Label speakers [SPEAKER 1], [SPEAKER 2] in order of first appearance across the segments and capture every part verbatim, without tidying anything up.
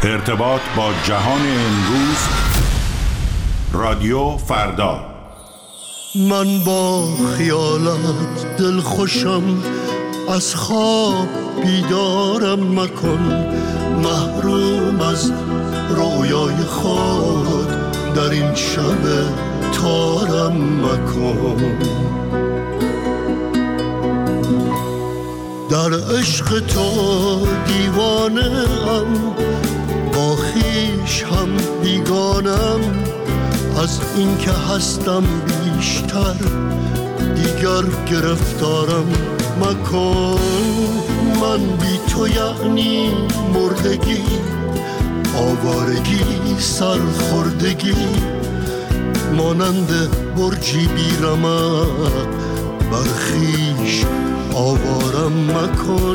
[SPEAKER 1] ارتباط با جهان امروز. رادیو فردا.
[SPEAKER 2] من با خیالت دل خوشم، از خواب بیدارم مکن، محروم از رویای خود در این شب تارم مکن. در عشق تو دیوانه ام، با خویش هم بیگانم، از این که هستم بیشتر دیگر گرفتارم مکن. من بی تو یعنی مردگی، آوارگی، سرخوردگی، مانند برجی بی رمق، بر خویش آوارم مکن.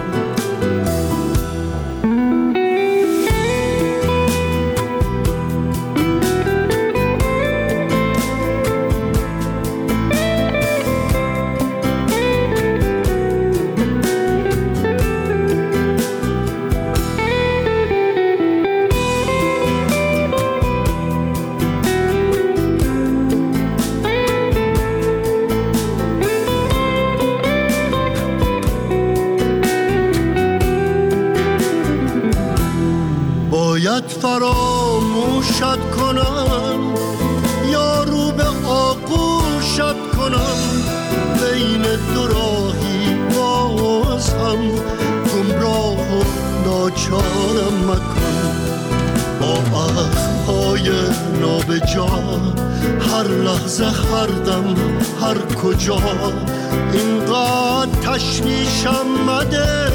[SPEAKER 2] باید فراموشت کنم یا رو به آغوشت کنم، بین دو راهی باز هم گمراه و ناچارم مکن. با اخمهای نابجا هر لحظه، هر دم، هر کجا، اینقدر تشویشم مده،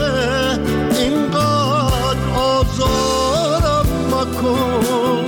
[SPEAKER 2] اینقدر آزارم مکن.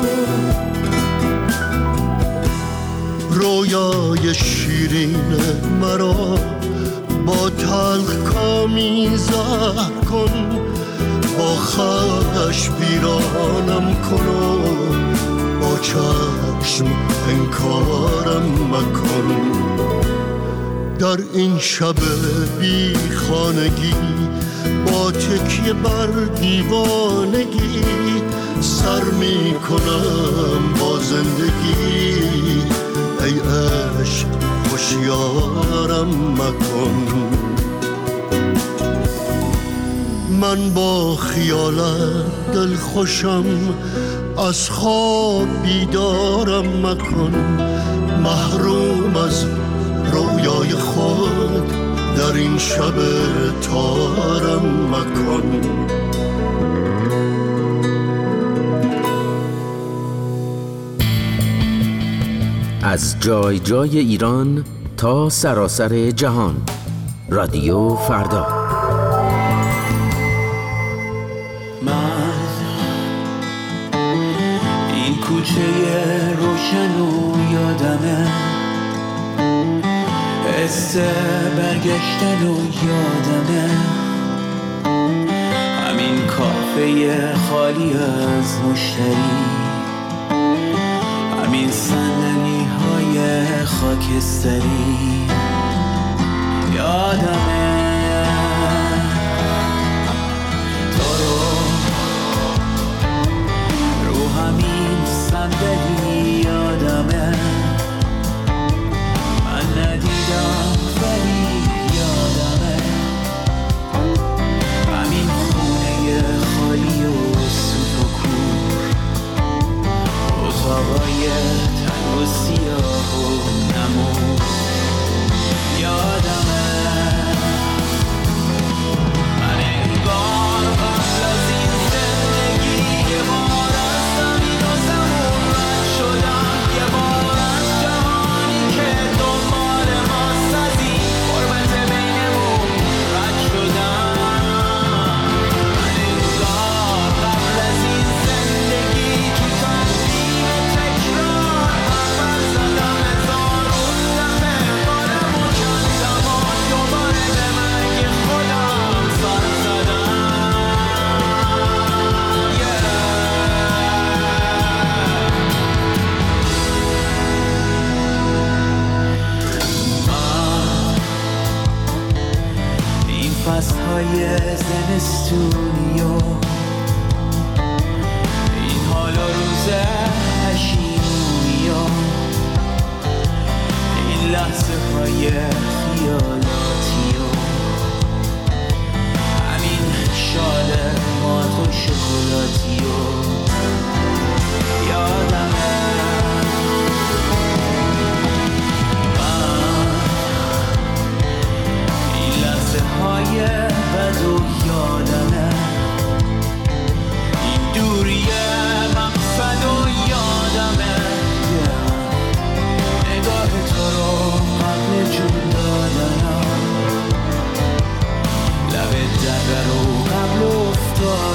[SPEAKER 2] رویای شیرین مرا با تلخ کامی زهر کن، با خش بیرانم کن و با چشم انکارم مکن. در این شب بی خانگی با تکیه بر دیوانگی سر می کنم با زندگی. ای عشق هوشیارم مکن. من با خیالت دل خوشم، از خواب بیدارم مکن، محروم از رویای خود در این شب تارم مکن.
[SPEAKER 3] از جای جای ایران تا سراسر جهان. رادیو فردا.
[SPEAKER 4] من این کوچه روشن و یادمه، حس برگشتن و یادمه، همین کافه خالی از مشتری، همین صندلی های خاکستری، یادمه تو رو رو همین صندلی، یادمه من ندیدم ولی یادمه همین خونه خالی و سوت و کور، اتاقای تنگ و سیاه و نمور، یادمه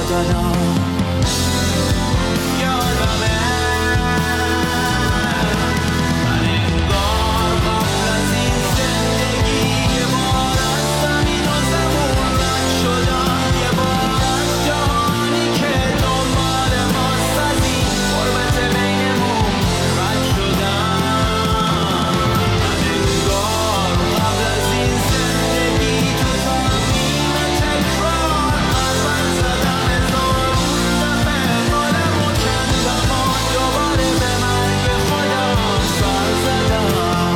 [SPEAKER 4] شدنم یادمه من انگار قبل از این زندگی یه بار از زمین و زمون رد شدم، یه بار از جهانی که دنبال ماست از این غربت بینمون رد شدم. من انگار قبل از این زندگی تو تامین تکرار قلبم زدم هزار دفعه حالمو کندم و دوباره به مرگ خودم سر زدم.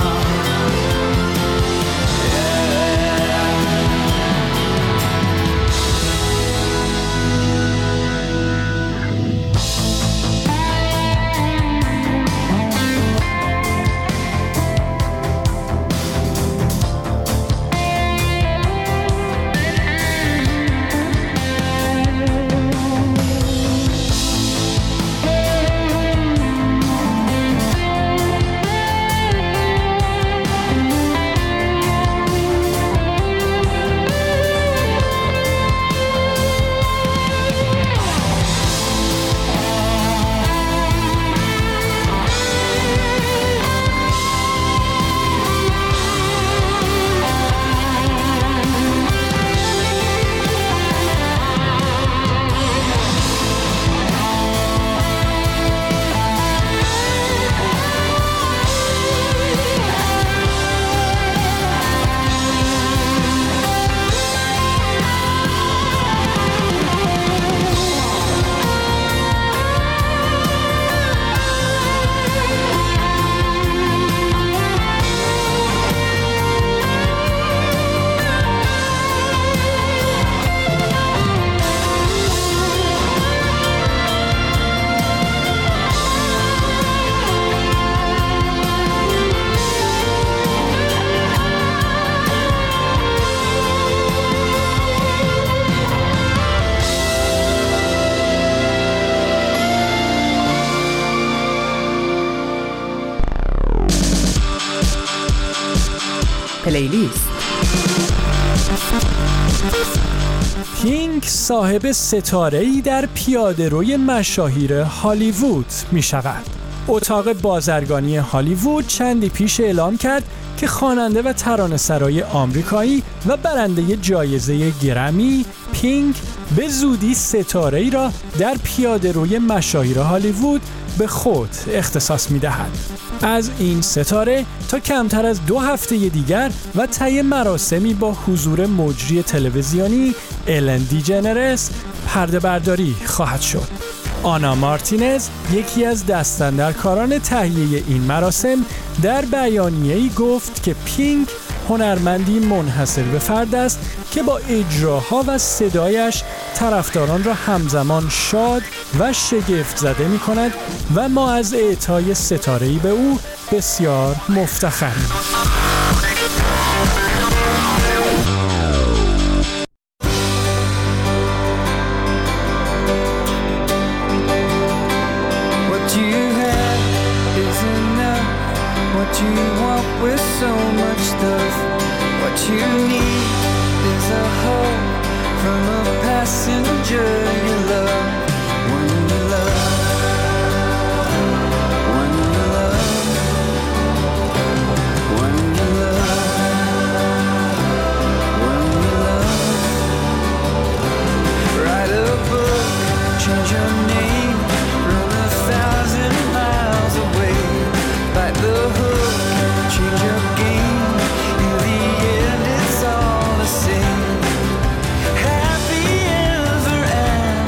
[SPEAKER 5] پلیلیست.
[SPEAKER 6] پینک صاحب ستاره‌ای در پیاده‌روی مشاهیر هالیوود می شود. اتاق بازرگانی هالیوود چندی پیش اعلام کرد که خواننده و ترانه‌سرای آمریکایی و برنده جایزه گرمی پینک به زودی ستاره‌ای را در پیاده‌روی مشاهیر هالیوود به خود اختصاص می‌دهد. از این ستاره تا کمتر از دو هفته دیگر و طی مراسمی با حضور مجری تلویزیونی الن دیجنرس پرده برداری خواهد شد. آنا مارتینز، یکی از دستاندرکاران تهیه این مراسم، در بیانیه‌ای گفت که پینک هنرمندی منحصر به فرد است که با اجراها و صدایش طرفداران را همزمان شاد و شگفت زده می کند و ما از اعطای ستاره‌ای به او بسیار مفتخریم.
[SPEAKER 4] Happy ever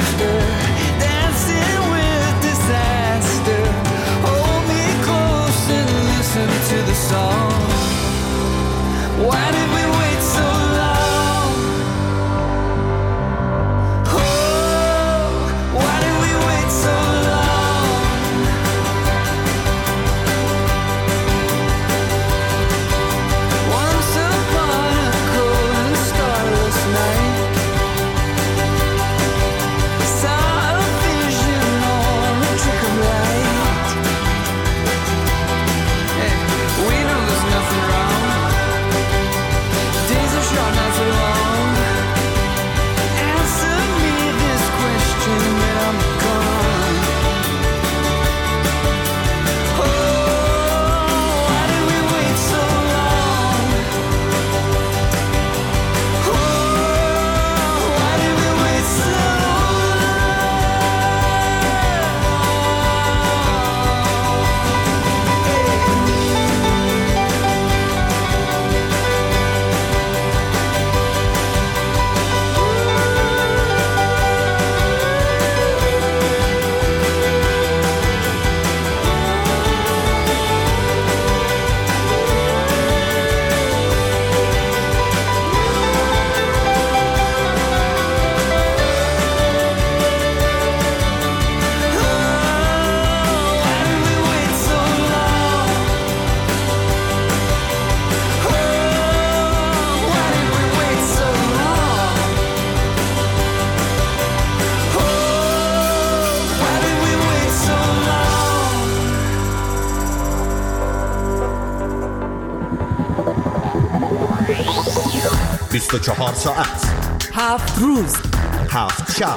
[SPEAKER 7] بیست و چهار ساعت،
[SPEAKER 5] هفت روز،
[SPEAKER 7] هفت شب،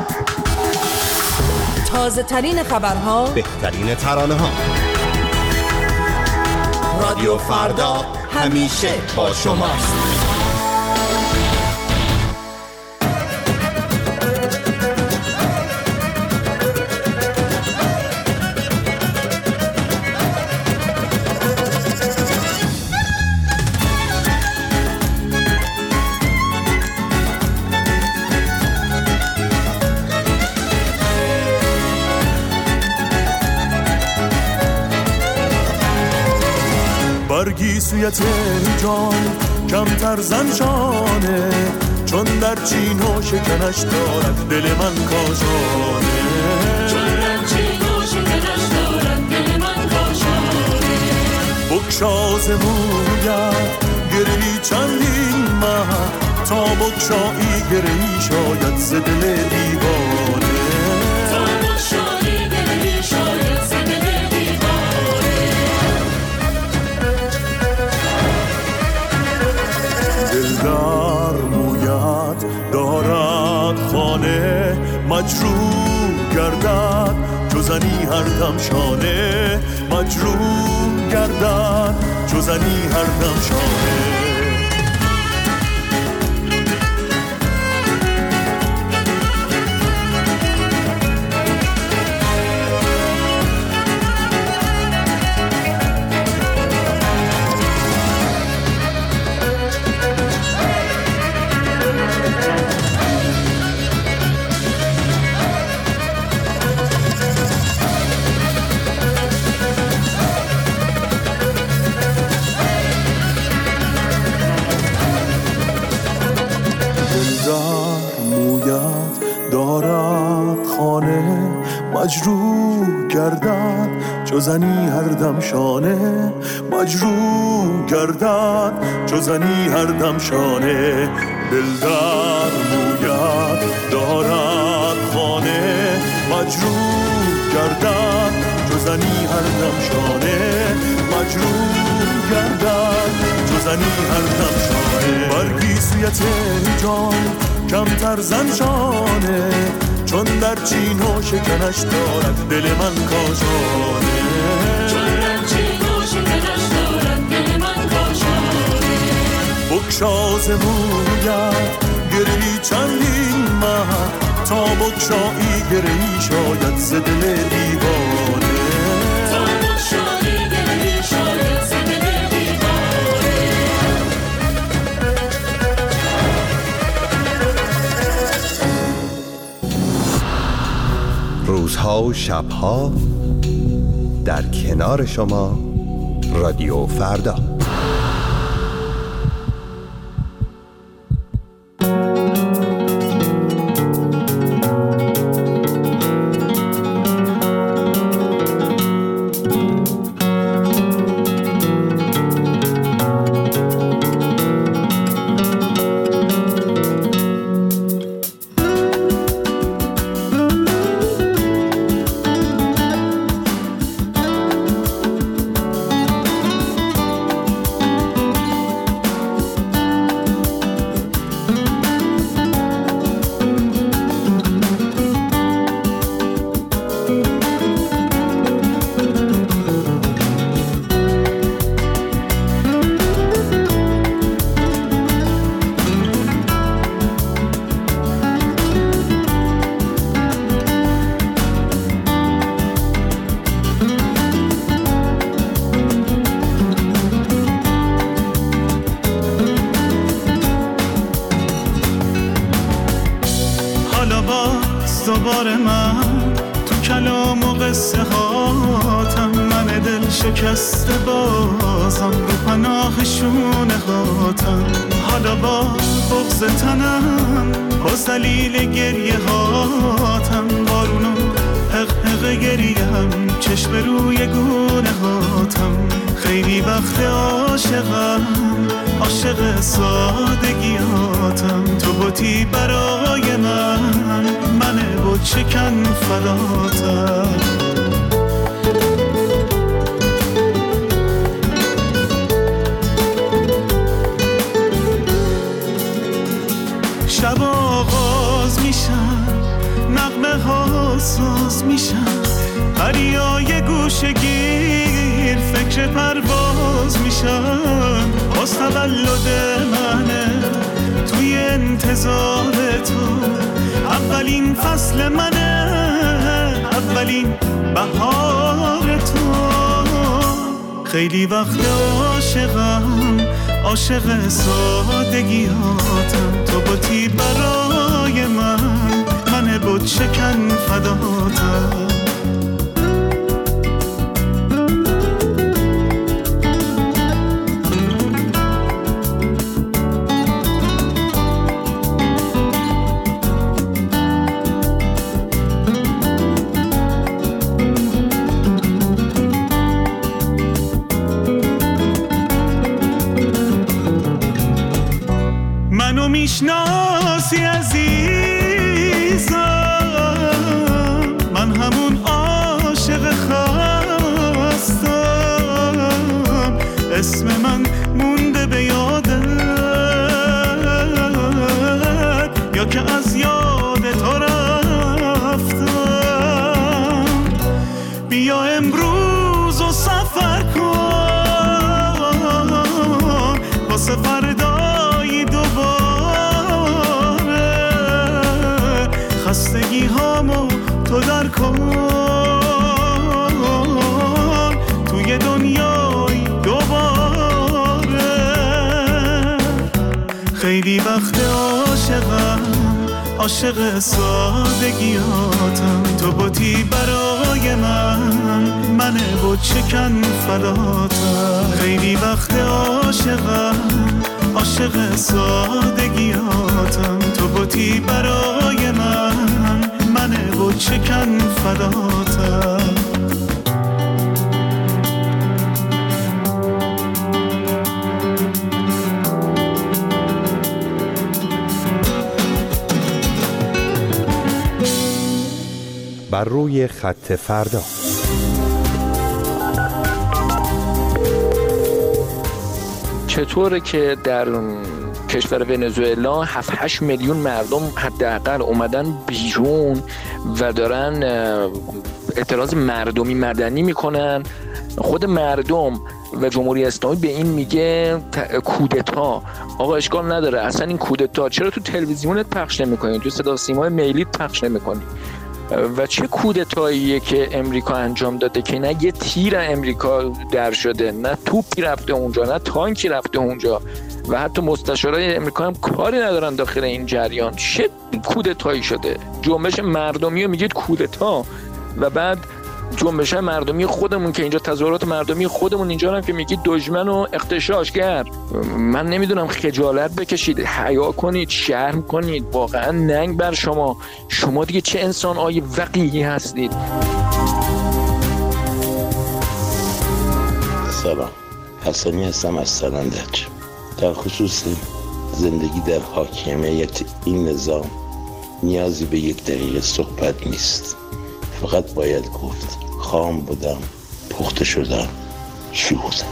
[SPEAKER 5] تازه ترین خبرها،
[SPEAKER 7] بهترین ترانه ها. رادیو فردا همیشه با شماست.
[SPEAKER 8] برگی سوی تهران کمتر زنشانه، چون در چین و شکنش دارد دل من کاشانه،
[SPEAKER 9] چون در چین و شکنش دارد دل من کاشانه.
[SPEAKER 8] بکشاز موید گرهی چندین ماه، تا بکشایی گرهی شاید ز دل دیوانه،
[SPEAKER 9] تا بکشایی گرهی شاید ز دل دیوانه.
[SPEAKER 8] دلدار موید دارد خانه، مجروح گردد جزنی هر دم شانه، مجروح گردد جزنی هر دم شانه. مجروح گردد جزنی هر دم شانه، مجروح گردد جزنی هر دم شانه. دلدار موید دارد خانه، مجروح گردد جزنی هر دم شانه، مجروح گردد جزنی هر دم شانه. برگی سوی تهران کمتر زنشانه، چون در چین و شکنش دارد دل من کاشانه،
[SPEAKER 9] چون در چین و شکنش دارد دل من کاشانه.
[SPEAKER 8] بکشاز موید گرهی چندین ماه، تا بکشایی گرهی شاید ز دل دیوانه،
[SPEAKER 9] تا بکشایی گرهی شاید ز دل دیوانه.
[SPEAKER 7] روزها و شبها در کنار شما، رادیو فردا.
[SPEAKER 4] دوباره من تو کلام و قصه هاتم، من دل شکسته بازم رو پناه شونه هاتم. حالا با بغض تنم، با ذلیل گریه هاتم، بارونو حق حق گریم، چشم روی گونه هاتم. خیلی وقت عاشقم، عاشق سادگیاتم. تو بودی برای من، من بود شکن فداتم.
[SPEAKER 8] باز میشن، پریای گوشگیر فکر پرواز میشن. باز تولد منه توی انتظار تو، اولین فصل منه، اولین بهار تو. خیلی وقت عاشقم، عاشق سادگیاتم. تو بودی برای من، من بود شکن فداتم. منو میشناسی عزیزم، من همون عاشق خستم. اسم من مونده به یادت، یا که از یاد تو رفتم. بیا امروز و سفر کن واسه فردای دوباره. خستگی هامو تو در کن توی دنیای دوباره. خیلی وقت عاشقم، عاشق سادگیاتم. تو بودی برای من، من بود شکن فداتم. خیلی وقت عاشقم، عاشق سادگیاتم. تو بودی برای من، من بود شکن فداتم.
[SPEAKER 7] بر روی خط فردا.
[SPEAKER 10] چطوره که در کشور ونزوئلا هفت هشت میلیون مردم حداقل اومدن بیرون و دارن اعتراض مردمی مدنی میکنن؟ خود مردم و جمهوری اسلامی به این میگه کودتا. آقا اشکال نداره، اصلا این کودتا چرا تو تلویزیونت پخش نمیکنی، تو صدا سیمای ملیت پخش نمیکنی؟ و چه کودتاییه که امریکا انجام داده که نه یه تیر امریکا در شده، نه توپی رفته اونجا، نه تانکی رفته اونجا و حتی مستشارای امریکا هم کاری ندارن داخل این جریان. چه کودتایی شده؟ جنبش مردمی رو میگید کودتا و بعد جنبش مردمی خودمون که اینجا تظاهرات مردمی خودمون اینجا هم که میگید دشمن و اغتشاشگر. من نمیدونم، خجالت بکشید، حیا کنید، شرم کنید، واقعا ننگ بر شما. شما دیگه چه انسان آی وقیحی هستید.
[SPEAKER 11] سلام، حسنی هستم از سرندج. در خصوص زندگی در حاکمیت این نظام نیازی به یک دقیقه صحبت نیست، فقط باید گفت خام بودم، پخته شدم، شهودم.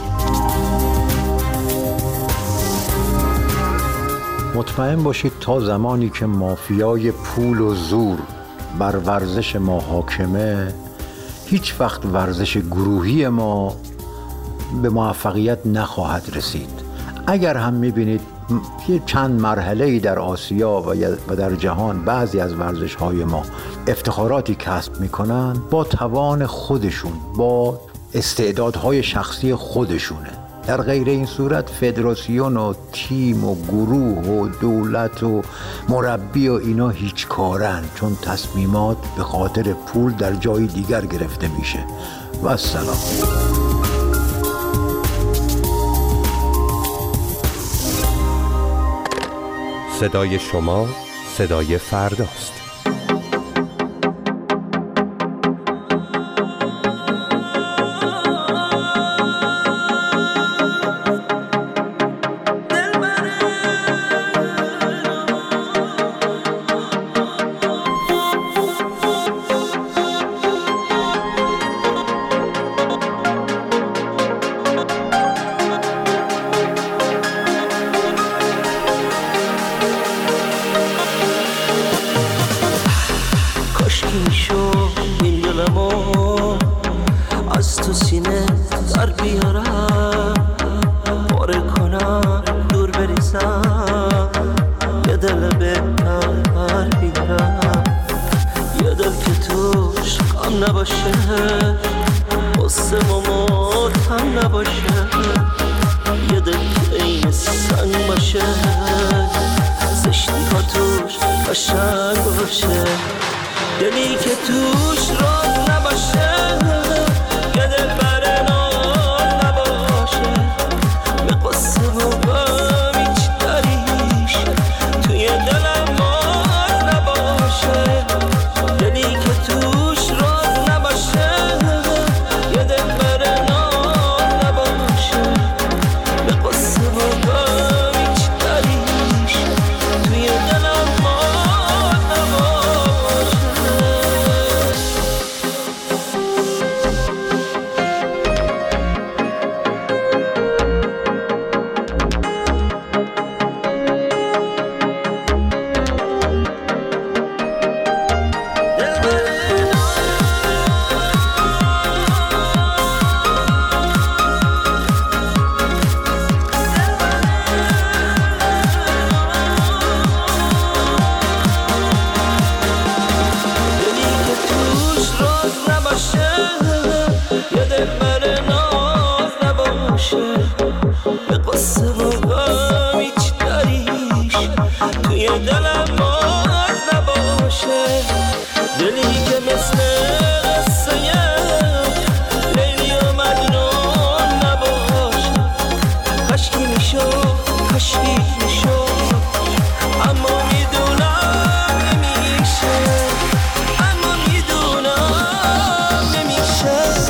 [SPEAKER 12] مطمئن باشید تا زمانی که مافیای پول و زور بر ورزش ما حاکمه، هیچ وقت ورزش گروهی ما به موفقیت نخواهد رسید. اگر هم میبینید یه چند مرحله‌ای در آسیا و در جهان بعضی از ورزش‌های ما افتخاراتی کسب میکنن، با توان خودشون، با استعدادهای شخصی خودشونه. در غیر این صورت فدراسیون و تیم و گروه و دولت و مربی و اینا هیچ کارن، چون تصمیمات به خاطر پول در جای دیگر گرفته میشه. و السلام.
[SPEAKER 7] صدای شما صدای فرداست.
[SPEAKER 4] دلمو از تو سینه در بیارم، پاره کنم دور بریزم، یه دل بهتر بیارم، یه دل که توش غم نباشه، قصه مامات هم نباشه، یه دل که این سنگ باشه، زشتی ها توش قشنگ باشه، دلی که توش راز نباشه، یه دل بر ناز نباشه، به قصه و غم هیچ دریش توی دلم باز نباشه، دلی که توش راز نباشه، یه دل بر ناز نباشه، به قصه و غم هیچ دریش توی دلم باز نباشه. یه دل بر ناز نباشه، به قصه و غم هیچ دریش توی دلم باز نباشه، دلی که مثل قصه لیلی و مجنون نباشه، کشکی میشد کشکی میشد، اما میدونم نمیشه، اما میدونم نمیشه.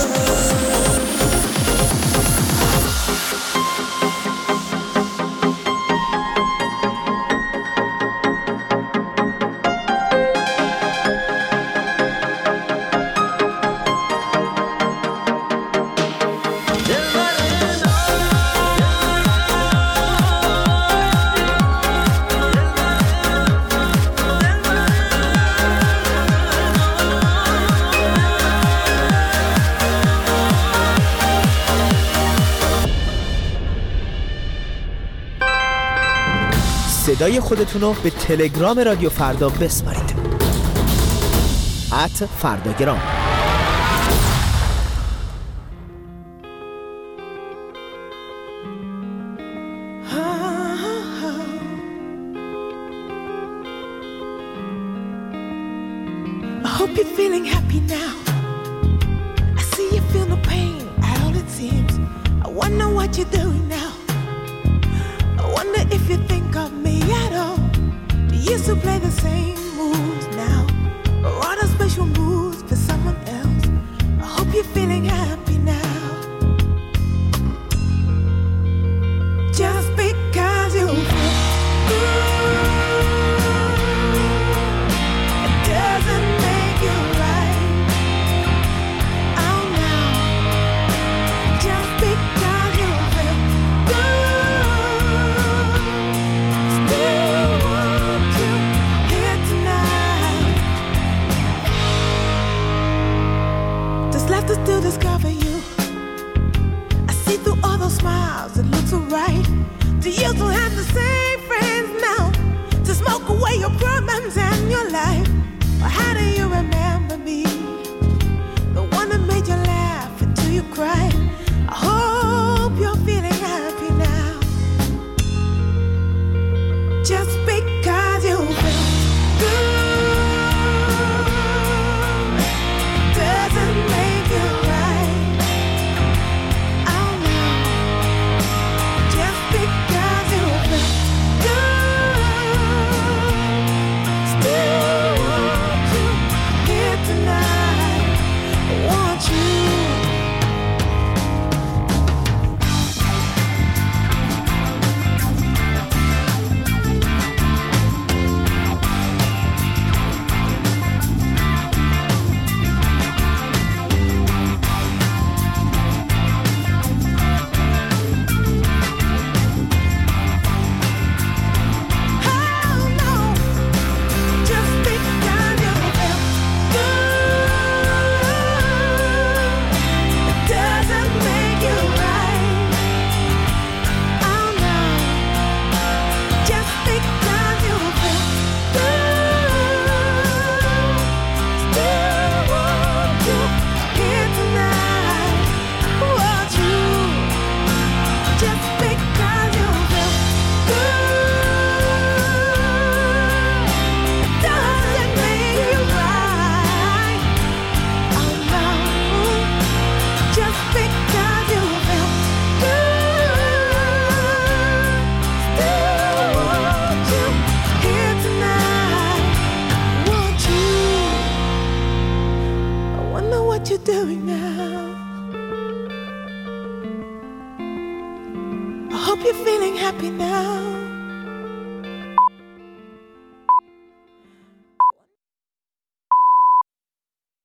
[SPEAKER 13] صدای خودتون رو به تلگرام رادیو فردا بسپارید. ات فرداگرام.
[SPEAKER 14] I hope you're feeling happy now. I see you feel no pain at all it seems. I wonder what you're doing now. I wonder if you think of me at all. Do you still play the same moves now? Or are there special moves for someone else? I hope you're feeling happy now. Just because you feel good, it doesn't make you right. Oh no. Just because you feel good, still want you here tonight. There's left to still discover you. I see through all those smiles, it looks so right. Do you still have the same friends now to smoke away your problems and your life? Or how do you remember me? The one that made you laugh until you cried. I hope you're feeling happy now. Just because you feel good doesn't make it right. Oh no. Just because you feel what you're doing now. I hope you're feeling happy now.